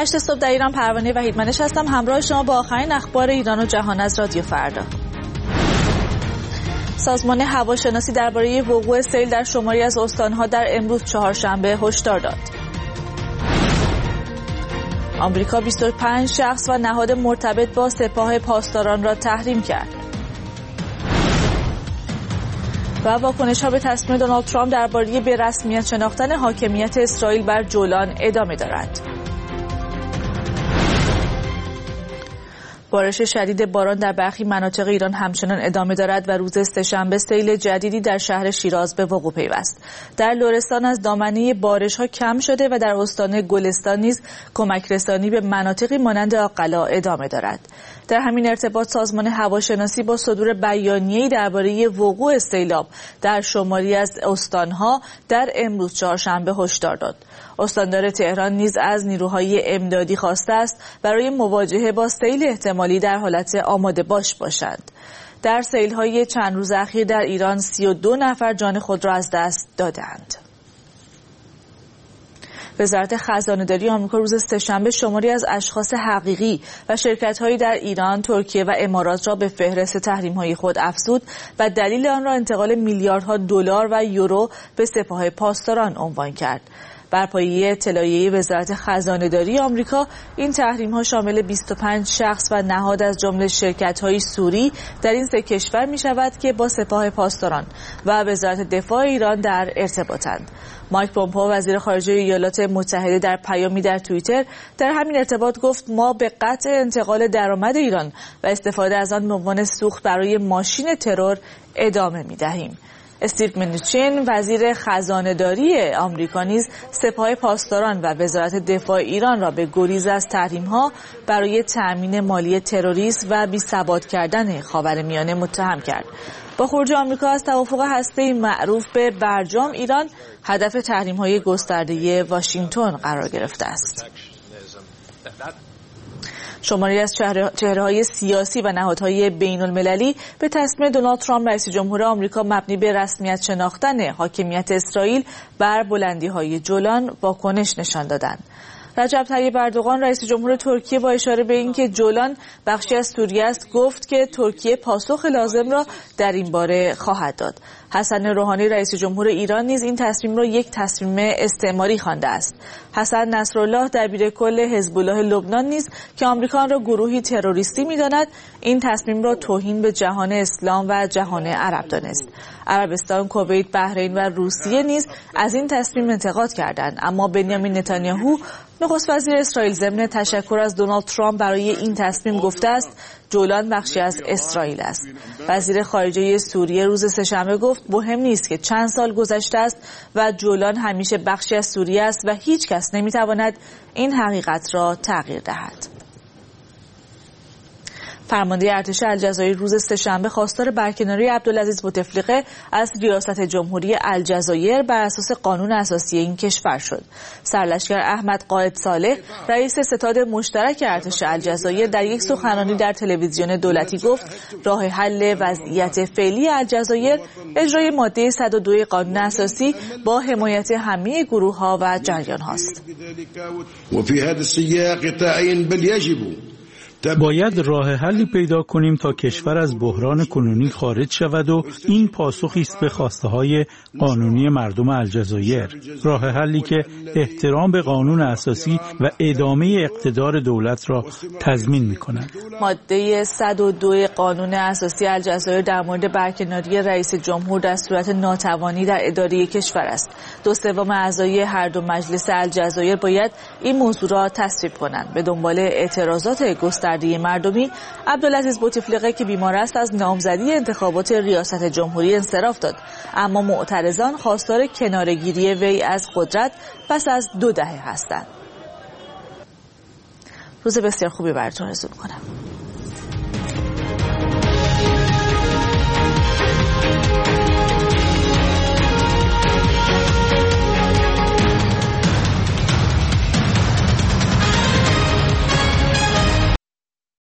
8 صبح در ایران. پروانه وحیدمنش هستم همراه شما با آخرین اخبار ایران و جهان از رادیو فردا. سازمان هواشناسی درباره وقوع سیل در شماری از استان‌ها در امروز چهارشنبه هشدار داد. آمریکا 25 شخص و نهاد مرتبط با سپاه پاسداران را تحریم کرد. و واکنش‌ها به تصمیم دونالد ترامپ درباره به رسمیت شناختن حاکمیت اسرائیل بر جولان ادامه دارد. بارش شدید باران در برخی مناطق ایران همچنان ادامه دارد و روز سه‌شنبه سیل جدیدی در شهر شیراز به وقوع پیوست. در لرستان از دامنه بارش‌ها کم شده و در استان گلستان نیز کمک رسانی به مناطقی مانند آقلا ادامه دارد. در همین ارتباط سازمان هواشناسی با صدور بیانیه‌ای درباره وقوع سیلاب در شماری از استان‌ها در امروز چهارشنبه هشدار داد. استاندار تهران نیز از نیروهای امدادی خواسته است برای مواجهه با سیل احتمالی در حالت آماده باشند. در سیل‌های چند روز اخیر در ایران 32 نفر جان خود را از دست دادند. وزارت خزانه‌داری آمریکا روز سه‌شنبه شماری از اشخاص حقیقی و شرکت‌هایی در ایران، ترکیه و امارات را به فهرست تحریم‌های خود افزود و دلیل آن را انتقال میلیاردها دلار و یورو به سپاه پاسداران عنوان کرد. بر پایه اطلاعیه وزارت خزانه‌داری آمریکا این تحریم‌ها شامل 25 شخص و نهاد از جمله شرکت‌های سوری در این سه کشور می‌شود که با سپاه پاسداران و وزارت دفاع ایران در ارتباطند. مایک پومپئو وزیر خارجه ایالات متحده در پیامی در توییتر در همین ارتباط گفت ما به قطع انتقال درآمد ایران و استفاده از آن به عنوان سوخت برای ماشین ترور ادامه می‌دهیم. استیو منوچین وزیر خزانه‌داری آمریکا نیز سپاه پاسداران و وزارت دفاع ایران را به گریز از تحریم‌ها برای تأمین مالی تروریسم و بی‌ثبات کردن خاورمیانه متهم کرد. با خروج آمریکا از توافق هسته‌ای معروف به برجام، ایران هدف تحریم‌های گسترده واشنگتن قرار گرفته است. شماری از چهره‌های سیاسی و نهادهای بین‌المللی به تصمیم دونالد ترامپ رئیس جمهور آمریکا مبنی به رسمیت شناختن حاکمیت اسرائیل بر بلندی‌های جولان واکنش نشان دادند. رجب طیب اردوغان رئیس جمهور ترکیه با اشاره به اینکه جولان بخشی از سوریه است گفت که ترکیه پاسخ لازم را در این باره خواهد داد. حسن روحانی رئیس جمهور ایران نیز این تصمیم را یک تصمیم استعماری خوانده است. حسن نصرالله دبیر کل حزب الله لبنان نیز که آمریکا را گروهی تروریستی می‌داند این تصمیم را توهین به جهان اسلام و جهان عرب دانست. عربستان، کویت، بحرین و روسیه نیز از این تصمیم انتقاد کردند، اما بنیامین نتانیاهو نخست وزیر اسرائیل ضمن تشکر از دونالد ترامپ برای این تصمیم گفته است جولان بخشی از اسرائیل است. وزیر خارجه سوریه روز سه‌شنبه گفت مهم نیست که چند سال گذشته است و جولان همیشه بخشی از سوریه است و هیچ کس نمیتواند این حقیقت را تغییر دهد. فرمانده ارتش الجزایر روز سه‌شنبه خواستار برکناری عبدالعزیز بوتفلیقه از ریاست جمهوری الجزایر بر اساس قانون اساسی این کشور شد. سرلشکر احمد قائد صالح رئیس ستاد مشترک ارتش الجزایر در یک سخنرانی در تلویزیون دولتی گفت راه حل وضعیت فعلی الجزایر اجرای ماده 102 قانون اساسی با حمایت همه گروه‌ها و جریان‌هاست. باید راه حلی پیدا کنیم تا کشور از بحران کنونی خارج شود و این پاسخی است به خواسته‌های قانونی مردم الجزایر. راه حلی که احترام به قانون اساسی و ادامه اقتدار دولت را تضمین می‌کند. ماده 102 قانون اساسی الجزایر در مورد برکناری رئیس جمهور در صورت ناتوانی در اداره کشور است. 2/3 اعضای هر دو مجلس الجزایر باید این موضوع را تصویب کنند. به دنبال اعتراضات گسترده مردمی، عبدالعزیز بوتفلیقه که بیمار است از نامزدی انتخابات ریاست جمهوری انصراف داد، اما معترضان خواستار کناره‌گیری وی از قدرت پس از 2 دهه هستند. روز بسیار خوبی براتون آرزو می‌کنم.